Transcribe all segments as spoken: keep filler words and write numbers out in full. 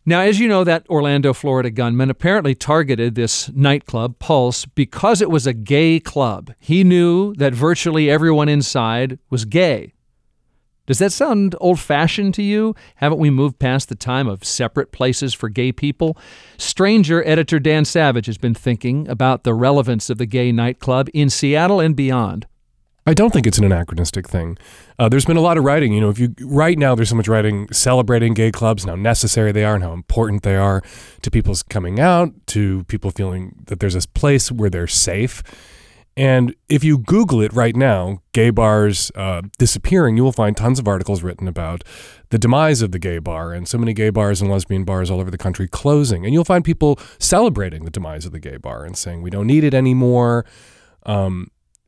Now, as you know, that Orlando, Florida gunman apparently targeted this nightclub, Pulse, because it was a gay club. He knew that virtually everyone inside was gay. Does that sound old-fashioned to you? Haven't we moved past the time of separate places for gay people? Stranger editor Dan Savage has been thinking about the relevance of the gay nightclub in Seattle and beyond. I don't think it's an anachronistic thing. Uh, there's been a lot of writing. You know, if you right now there's so much writing celebrating gay clubs and how necessary they are and how important they are to people's coming out, to people feeling that there's this place where they're safe. And if you Google it right now, gay bars uh, disappearing, you will find tons of articles written about the demise of the gay bar and so many gay bars and lesbian bars all over the country closing. And you'll find people celebrating the demise of the gay bar and saying, we don't need it anymore. Um,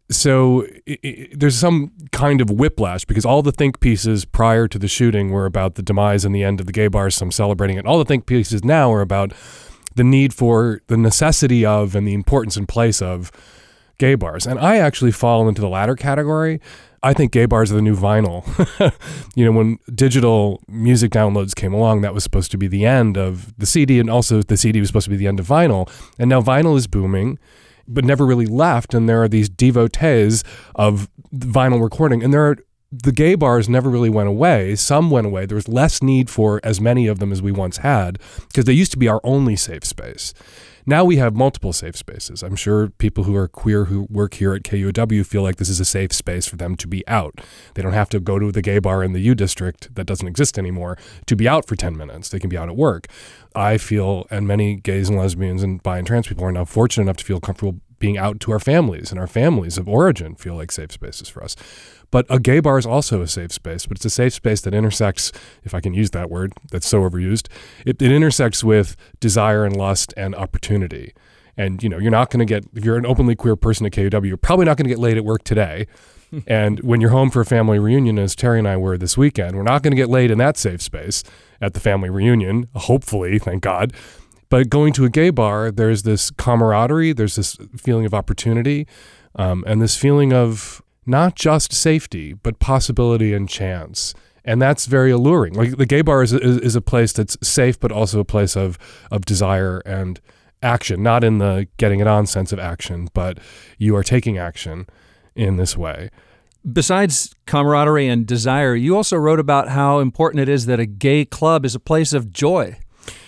So it, it, there's some kind of whiplash because all the think pieces prior to the shooting were about the demise and the end of the gay bars, some celebrating it. All the think pieces now are about the need for, the necessity of, and the importance and place of gay bars. And I actually fall into the latter category. I think gay bars are the new vinyl. You know, when digital music downloads came along, that was supposed to be the end of the C D, and also the C D was supposed to be the end of vinyl. And now vinyl is booming, but never really left. And there are these devotees of vinyl recording. And there are, the gay bars never really went away. Some went away. There was less need for as many of them as we once had because they used to be our only safe space. Now we have multiple safe spaces. I'm sure people who are queer who work here at K U O W feel like this is a safe space for them to be out. They don't have to go to the gay bar in the U District that doesn't exist anymore to be out for ten minutes. They can be out at work. I feel, and many gays and lesbians and bi and trans people are now fortunate enough to feel comfortable being out to our families, and our families of origin feel like safe spaces for us. But a gay bar is also a safe space, but it's a safe space that intersects, if I can use that word, that's so overused, it, it intersects with desire and lust and opportunity. And, you know, you're not going to get, if you're an openly queer person at K U W, you're probably not going to get laid at work today. And when you're home for a family reunion, as Terry and I were this weekend, we're not going to get laid in that safe space at the family reunion, hopefully, thank God. But going to a gay bar, there's this camaraderie, there's this feeling of opportunity, um, and this feeling of not just safety, but possibility and chance. And that's very alluring. Like the gay bar is, is, is a place that's safe, but also a place of, of desire and action, not in the getting it on sense of action, but you are taking action in this way. Besides camaraderie and desire, you also wrote about how important it is that a gay club is a place of joy.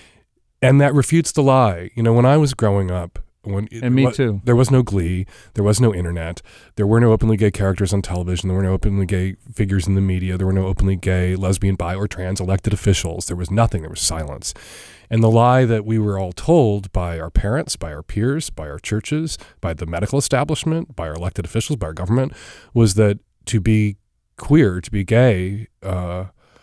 And that refutes the lie. You know, when I was growing up, when it, and me too, there was no Glee, there was no internet, there were no openly gay characters on television, there were no openly gay figures in the media, there were no openly gay, lesbian, bi, or trans elected officials. There was nothing. There was silence. And the lie that we were all told by our parents, by our peers, by our churches, by the medical establishment, by our elected officials, by our government, was that to be queer, to be gay, uh,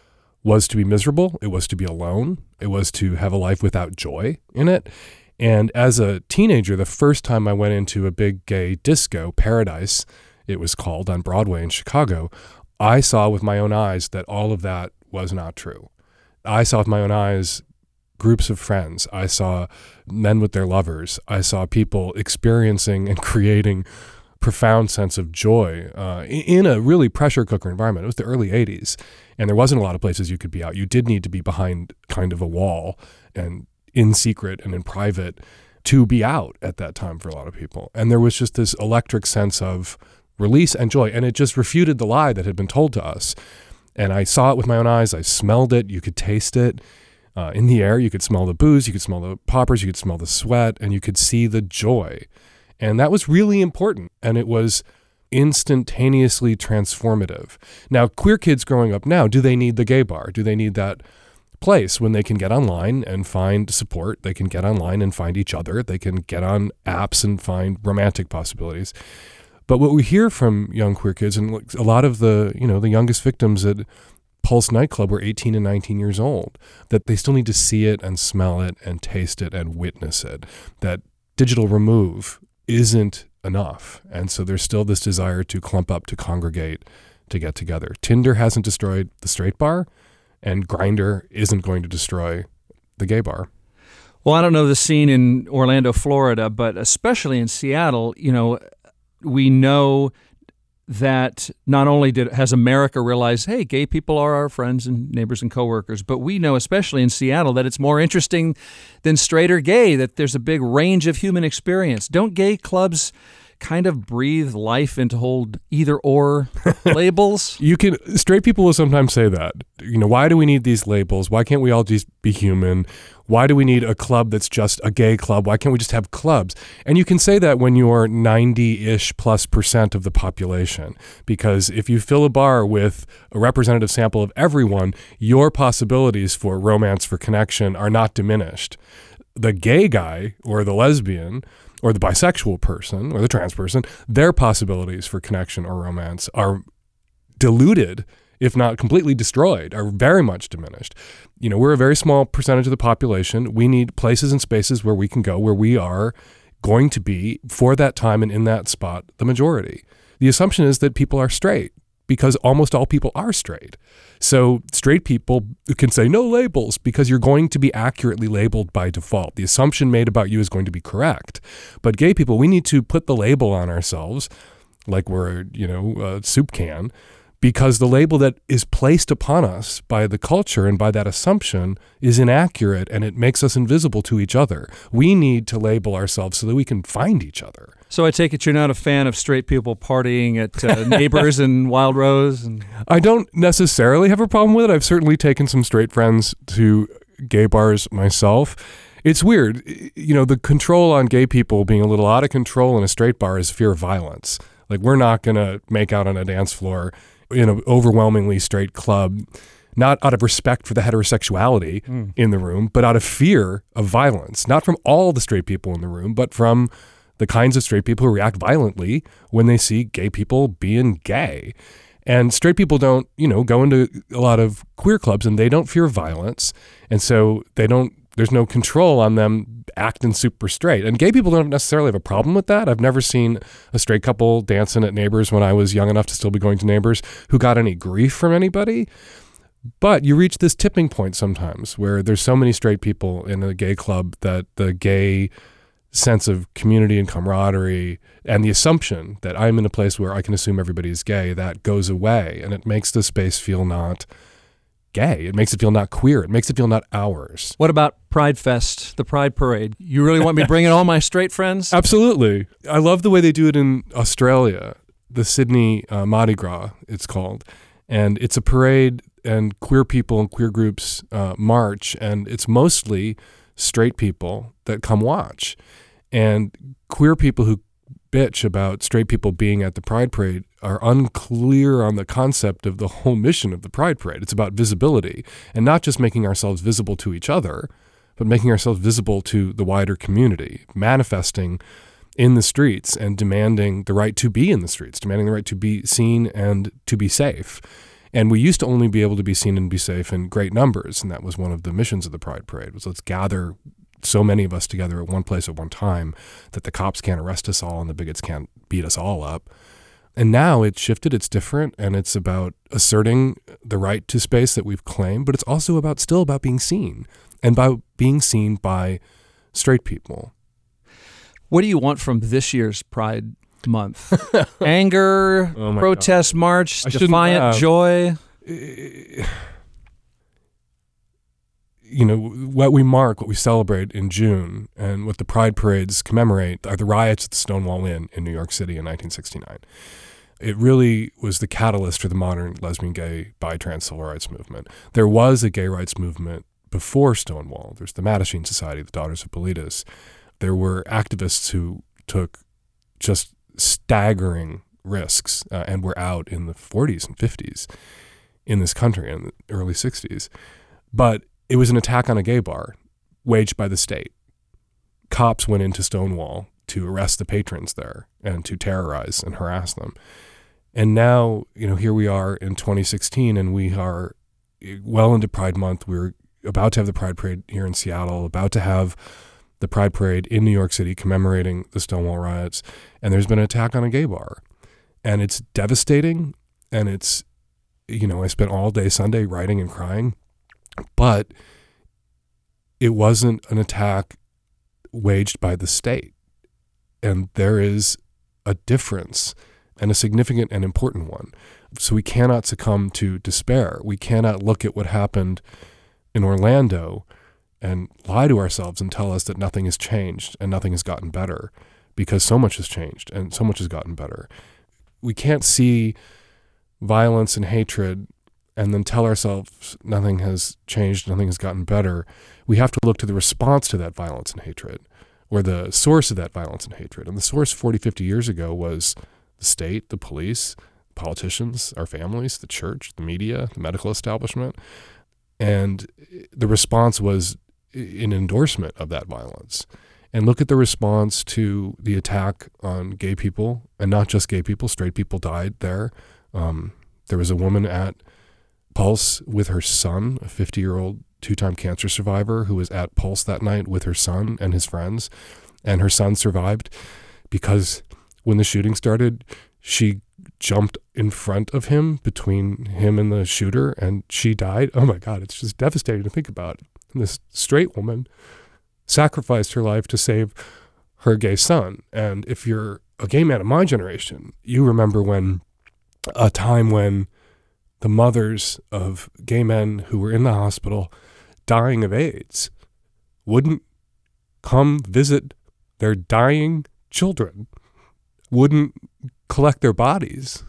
was to be miserable. It was to be alone. It was to have a life without joy in it. And as a teenager, the first time I went into a big gay disco, Paradise, it was called, on Broadway in Chicago, I saw with my own eyes that all of that was not true. I saw with my own eyes groups of friends. I saw men with their lovers. I saw people experiencing and creating profound sense of joy uh, in a really pressure cooker environment. It was the early eighties, and there wasn't a lot of places you could be out. You did need to be behind kind of a wall and in secret and in private to be out at that time for a lot of people. And there was just this electric sense of release and joy, and it just refuted the lie that had been told to us. And I saw it with my own eyes. I smelled it. You could taste it uh, in the air. You could smell the booze. You could smell the poppers. You could smell the sweat, and you could see the joy. And that was really important, and it was instantaneously transformative. Now, queer kids growing up now, do they need the gay bar? Do they need that place when they can get online and find support? They can get online and find each other. They can get on apps and find romantic possibilities. But what we hear from young queer kids, and a lot of the, you know, the youngest victims at Pulse nightclub were eighteen and nineteen years old, that they still need to see it and smell it and taste it and witness it, that digital remove isn't enough. And so there's still this desire to clump up, to congregate, to get together. Tinder hasn't destroyed the straight bar, and Grindr isn't going to destroy the gay bar. Well, I don't know the scene in Orlando, Florida, but especially in Seattle, you know, we know that not only did has America realized, hey, gay people are our friends and neighbors and coworkers, but we know, especially in Seattle, that it's more interesting than straight or gay, that there's a big range of human experience. Don't gay clubs kind of breathe life into hold either or labels? You can straight people will sometimes say that. You know, why do we need these labels? Why can't we all just be human? Why do we need a club that's just a gay club? Why can't we just have clubs? And you can say that when you're ninety-ish plus percent of the population, because if you fill a bar with a representative sample of everyone, your possibilities for romance, for connection are not diminished. The gay guy or the lesbian or the bisexual person or the trans person, their possibilities for connection or romance are diluted, if not completely destroyed, are very much diminished. You know, we're a very small percentage of the population. We need places and spaces where we can go, where we are going to be, for that time and in that spot, the majority. The assumption is that people are straight, because almost all people are straight. So straight people can say no labels because you're going to be accurately labeled by default. The assumption made about you is going to be correct. But gay people, we need to put the label on ourselves like we're, you know, a soup can, because the label that is placed upon us by the culture and by that assumption is inaccurate, and it makes us invisible to each other. We need to label ourselves so that we can find each other. So I take it you're not a fan of straight people partying at uh, Neighbors and Wild Rose? And I don't necessarily have a problem with it. I've certainly taken some straight friends to gay bars myself. It's weird. You know, the control on gay people being a little out of control in a straight bar is fear of violence. Like, we're not going to make out on a dance floor in an overwhelmingly straight club, not out of respect for the heterosexuality mm. in the room, but out of fear of violence, not from all the straight people in the room, but from the kinds of straight people who react violently when they see gay people being gay. And straight people don't, you know, go into a lot of queer clubs and they don't fear violence. And so they don't, there's no control on them acting super straight. And gay people don't necessarily have a problem with that. I've never seen a straight couple dancing at Neighbors when I was young enough to still be going to Neighbors who got any grief from anybody. But you reach this tipping point sometimes where there's so many straight people in a gay club that the gay sense of community and camaraderie and the assumption that I'm in a place where I can assume everybody is gay, that goes away. And it makes the space feel not gay. It makes it feel not queer. It makes it feel not ours. What about Pride Fest, the Pride Parade? You really want me to bring in all my straight friends? Absolutely. I love the way they do it in Australia, the Sydney uh, Mardi Gras, it's called. And it's a parade, and queer people and queer groups uh, march, and it's mostly straight people that come watch. And queer people who bitch about straight people being at the Pride Parade are unclear on the concept of the whole mission of the Pride Parade. It's about visibility, and not just making ourselves visible to each other, but making ourselves visible to the wider community, manifesting in the streets and demanding the right to be in the streets, demanding the right to be seen and to be safe. And we used to only be able to be seen and be safe in great numbers, and that was one of the missions of the Pride Parade, was let's gather so many of us together at one place at one time that the cops can't arrest us all and the bigots can't beat us all up. And now it's shifted, it's different, and it's about asserting the right to space that we've claimed, but it's also about still about being seen, and by being seen by straight people. What do you want from this year's Pride Month? Anger, oh protest God. March, I defiant uh, joy? You know, what we mark, what we celebrate in June, and what the Pride Parades commemorate are the riots at the Stonewall Inn in New York City in nineteen sixty-nine. It really was the catalyst for the modern lesbian, gay, bi, trans civil rights movement. There was a gay rights movement before Stonewall. There's the Mattachine Society, the Daughters of Bilitis. There were activists who took just staggering risks uh, and were out in the forties and fifties in this country, in the early sixties. But it was an attack on a gay bar waged by the state. Cops went into Stonewall to arrest the patrons there and to terrorize and harass them. And now, you know, here we are in twenty sixteen, and we are well into Pride Month. We're about to have the Pride Parade here in Seattle, about to have the Pride Parade in New York City commemorating the Stonewall riots, and there's been an attack on a gay bar. And it's devastating, and it's, you know, I spent all day Sunday writing and crying, but it wasn't an attack waged by the state. And there is a difference. and a significant and important one. So we cannot succumb to despair. We cannot look at what happened in Orlando and lie to ourselves and tell us that nothing has changed and nothing has gotten better, because so much has changed and so much has gotten better. We can't see violence and hatred and then tell ourselves nothing has changed, nothing has gotten better. We have to look to the response to that violence and hatred, or the source of that violence and hatred. And the source forty, fifty years ago was the state, the police, politicians, our families, the church, the media, the medical establishment. And the response was an endorsement of that violence. And look at the response to the attack on gay people, and not just gay people, straight people died there. Um, there was a woman at Pulse with her son, a fifty-year-old two-time cancer survivor who was at Pulse that night with her son and his friends. And her son survived because when the shooting started, she jumped in front of him, between him and the shooter, and she died. Oh my God, it's just devastating to think about. And this straight woman sacrificed her life to save her gay son. And if you're a gay man of my generation, you remember when a time when the mothers of gay men who were in the hospital dying of AIDS wouldn't come visit their dying children, wouldn't collect their bodies,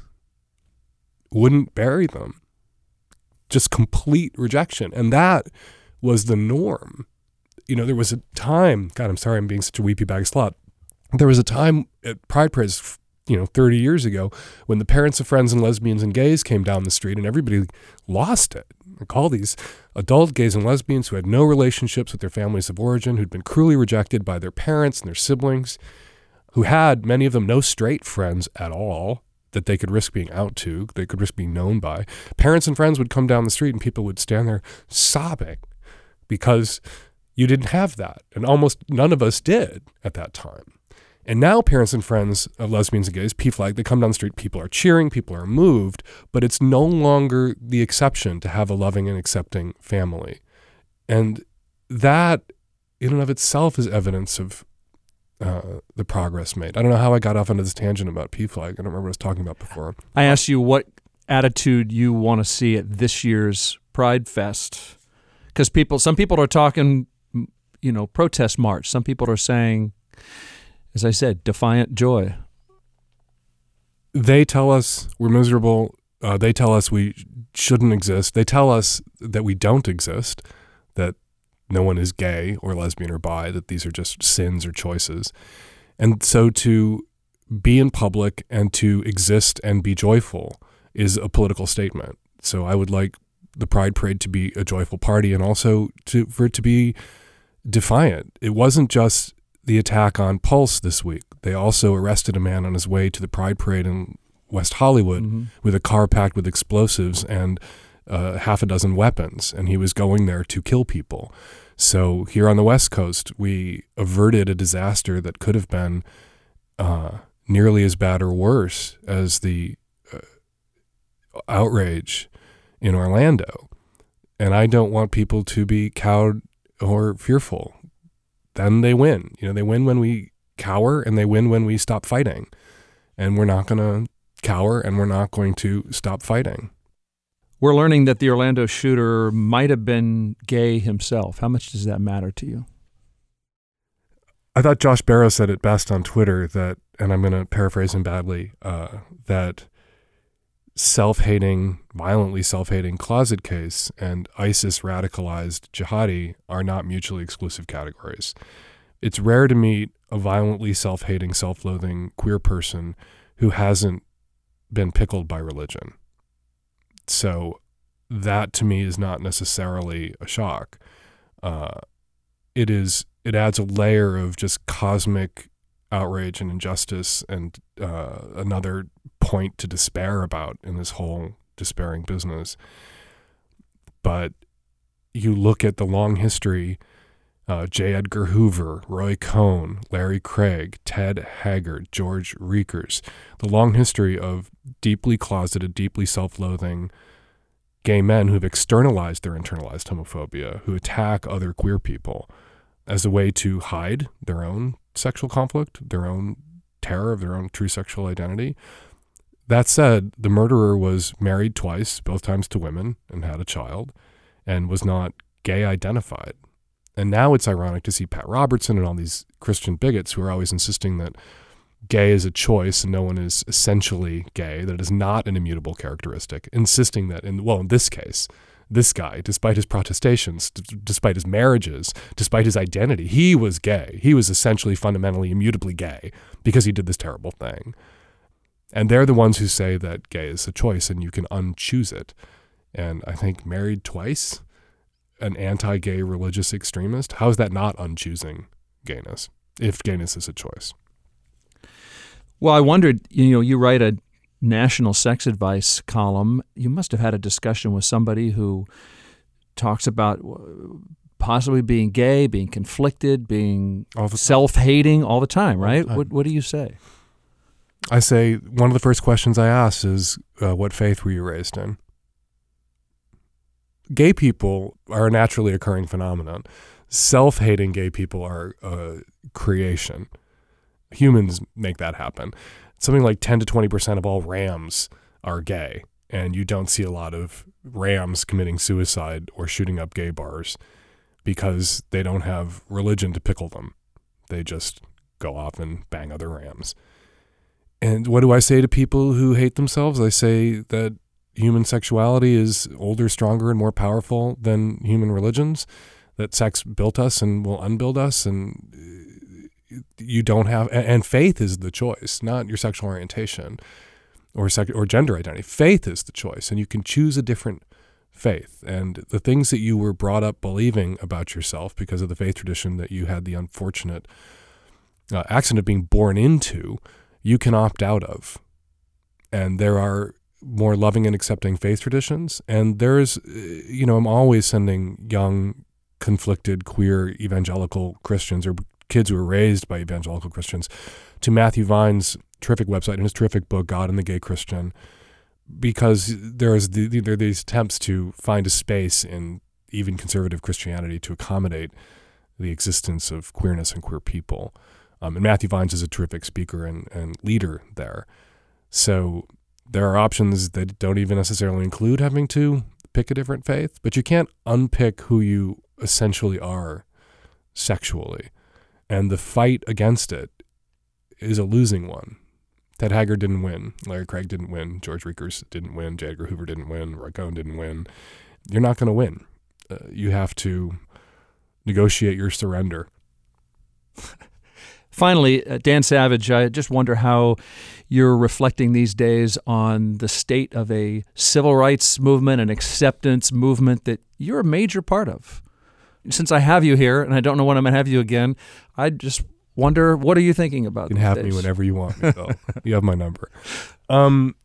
wouldn't bury them. Just complete rejection. And that was the norm. You know, there was a time, God, I'm sorry I'm being such a weepy bag of slop. There was a time at Pride Parades, you know, thirty years ago, when the parents of friends and lesbians and gays came down the street and everybody lost it. Like all these adult gays and lesbians who had no relationships with their families of origin, who'd been cruelly rejected by their parents and their siblings, who had, many of them, no straight friends at all that they could risk being out to, they could risk being known by. Parents and friends would come down the street and people would stand there sobbing because you didn't have that. And almost none of us did at that time. And now parents and friends of lesbians and gays, P FLAG, they come down the street, people are cheering, people are moved, but it's no longer the exception to have a loving and accepting family. And that in and of itself is evidence of uh, the progress made. I don't know how I got off onto this tangent about P FLAG. I don't remember what I was talking about before. I asked you what attitude you want to see at this year's Pride Fest. Because people, some people are talking, you know, protest march. Some people are saying, as I said, defiant joy. They tell us we're miserable. Uh, they tell us we shouldn't exist. They tell us that we don't exist, that no one is gay or lesbian or bi, that these are just sins or choices. And so to be in public and to exist and be joyful is a political statement. So I would like the Pride Parade to be a joyful party, and also to for it to be defiant. It wasn't just the attack on Pulse this week. They also arrested a man on his way to the Pride Parade in West Hollywood mm-hmm. with a car packed with explosives and uh, half a dozen weapons, and he was going there to kill people. So here on the West Coast, we averted a disaster that could have been uh, nearly as bad or worse as the uh, outrage in Orlando. And I don't want people to be cowed or fearful. Then they win. You know, they win when we cower, and they win when we stop fighting. And we're not going to cower, and we're not going to stop fighting. We're learning that the Orlando shooter might have been gay himself. How much does that matter to you? I thought Josh Barrow said it best on Twitter that, and I'm going to paraphrase him badly, uh, that self-hating, violently self-hating closet case and ISIS radicalized jihadi are not mutually exclusive categories. It's rare to meet a violently self-hating, self-loathing queer person who hasn't been pickled by religion. So that to me is not necessarily a shock. Uh, it is. It adds a layer of just cosmic outrage and injustice, and uh, another point to despair about in this whole despairing business. But you look at the long history, uh, J. Edgar Hoover, Roy Cohn, Larry Craig, Ted Haggard, George Reekers, the long history of deeply closeted, deeply self-loathing gay men who've externalized their internalized homophobia, who attack other queer people as a way to hide their own sexual conflict, their own terror of their own true sexual identity. That said, the murderer was married twice, both times to women, and had a child, and was not gay identified. And now it's ironic to see Pat Robertson and all these Christian bigots who are always insisting that gay is a choice and no one is essentially gay, that it is not an immutable characteristic, insisting that, in well, in this case, this guy, despite his protestations, d- despite his marriages, despite his identity, he was gay. He was essentially fundamentally immutably gay because he did this terrible thing. And they're the ones who say that gay is a choice and you can unchoose it. And I think married twice, an anti-gay religious extremist, how is that not unchoosing gayness, if gayness is a choice? Well, I wondered, you know, you write a national sex advice column. You must have had a discussion with somebody who talks about possibly being gay, being conflicted, being self-hating all the time, right? All the time. What, what do you say? I say one of the first questions I ask is, uh, what faith were you raised in? Gay people are a naturally occurring phenomenon. Self-hating gay people are a creation. Humans make that happen. Something like ten to twenty percent of all Rams are gay, and you don't see a lot of Rams committing suicide or shooting up gay bars because they don't have religion to pickle them. They just go off and bang other Rams. And what do I say to people who hate themselves? I say that human sexuality is older, stronger, and more powerful than human religions, that sex built us and will unbuild us, and you don't have, and faith is the choice, not your sexual orientation or sec, or gender identity. Faith is the choice, and you can choose a different faith. And the things that you were brought up believing about yourself because of the faith tradition that you had the unfortunate uh, accident of being born into, you can opt out of. And there are more loving and accepting faith traditions. And there's, you know, I'm always sending young, conflicted, queer, evangelical Christians or kids who were raised by evangelical Christians to Matthew Vine's terrific website and his terrific book, God and the Gay Christian, because there is the, there are these attempts to find a space in even conservative Christianity to accommodate the existence of queerness and queer people. Um, and Matthew Vines is a terrific speaker and, and leader there. So there are options that don't even necessarily include having to pick a different faith, but you can't unpick who you essentially are sexually. And the fight against it is a losing one. Ted Haggard didn't win. Larry Craig didn't win. George Riekers didn't win. J. Edgar Hoover didn't win. Roy Cohn didn't win. You're not going to win. Uh, you have to negotiate your surrender. Finally, uh, Dan Savage, I just wonder how you're reflecting these days on the state of a civil rights movement, an acceptance movement that you're a major part of. Since I have you here, and I don't know when I'm going to have you again, I just wonder, what are you thinking about? You can have days? me whenever you want me, Bill. You have my number. Um,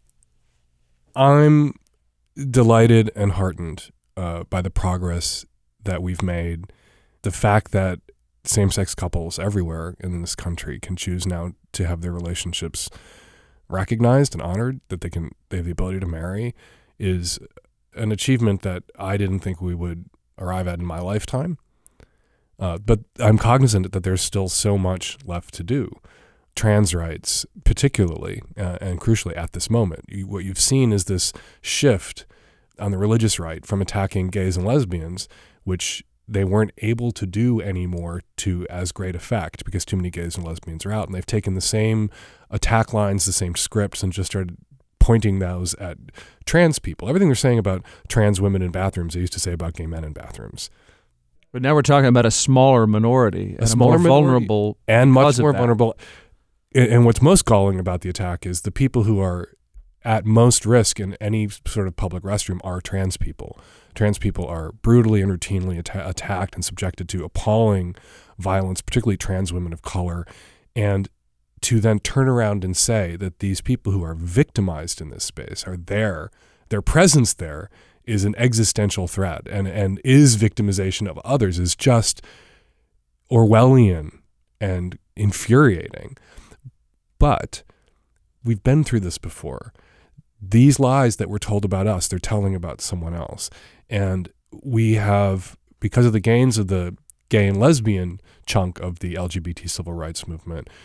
I'm delighted and heartened uh, by the progress that we've made. The fact that same-sex couples everywhere in this country can choose now to have their relationships recognized and honored, that they can they have the ability to marry, is an achievement that I didn't think we would arrive at in my lifetime. Uh, but I'm cognizant that there's still so much left to do. Trans rights, particularly, uh, and crucially at this moment, you, what you've seen is this shift on the religious right from attacking gays and lesbians, which they weren't able to do anymore to as great effect because too many gays and lesbians are out. And they've taken the same attack lines, the same scripts, and just started pointing those at trans people. Everything they're saying about trans women in bathrooms, they used to say about gay men in bathrooms. But now we're talking about a smaller minority, a and smaller a more vulnerable, and much more vulnerable. And what's most galling about the attack is the people who are at most risk in any sort of public restroom are trans people. Trans people are brutally and routinely atta- attacked and subjected to appalling violence, particularly trans women of color. And to then turn around and say that these people who are victimized in this space are there, their presence there is an existential threat and, and is victimization of others is just Orwellian and infuriating. But we've been through this before. These lies that were told about us, they're telling about someone else. And we have, because of the gains of the gay and lesbian chunk of the L G B T civil rights movement,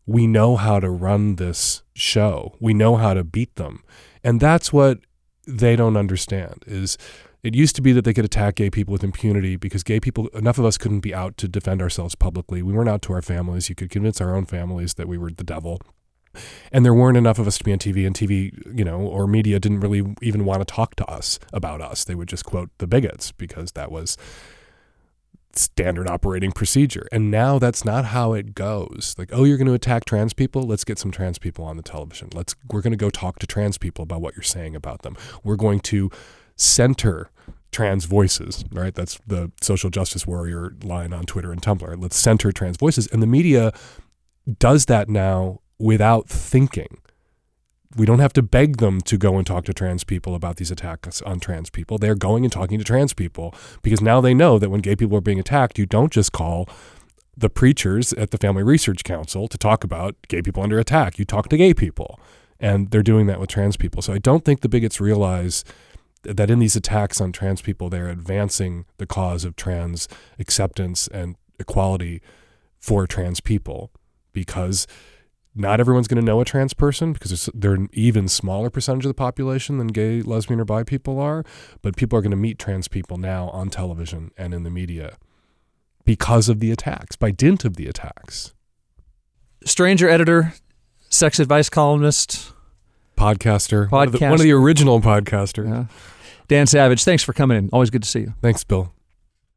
we know how to run this show. We know how to beat them. And that's what they don't understand is it used to be that they could attack gay people with impunity because gay people, enough of us couldn't be out to defend ourselves publicly. We weren't out to our families. You could convince our own families that we were the devil. And there weren't enough of us to be on T V, and T V, you know, or media didn't really even want to talk to us about us. They would just quote the bigots because that was standard operating procedure. And now that's not how it goes. Like, oh, you're going to attack trans people? Let's get some trans people on the television. Let's, we're going to go talk to trans people about what you're saying about them. We're going to center trans voices, right? That's the social justice warrior line on Twitter and Tumblr. Let's center trans voices. And the media does that now without thinking. We don't have to beg them to go and talk to trans people about these attacks on trans people. They're going and talking to trans people because now they know that when gay people are being attacked, you don't just call the preachers at the Family Research Council to talk about gay people under attack. You talk to gay people, and they're doing that with trans people. So I don't think the bigots realize that in these attacks on trans people, they're advancing the cause of trans acceptance and equality for trans people, because not everyone's going to know a trans person because they're an even smaller percentage of the population than gay, lesbian, or bi people are. But people are going to meet trans people now on television and in the media because of the attacks, by dint of the attacks. Stranger editor, sex advice columnist, podcaster, Podcast. One, of the, one of the original podcasters. Yeah. Dan Savage, thanks for coming in. Always good to see you. Thanks, Bill.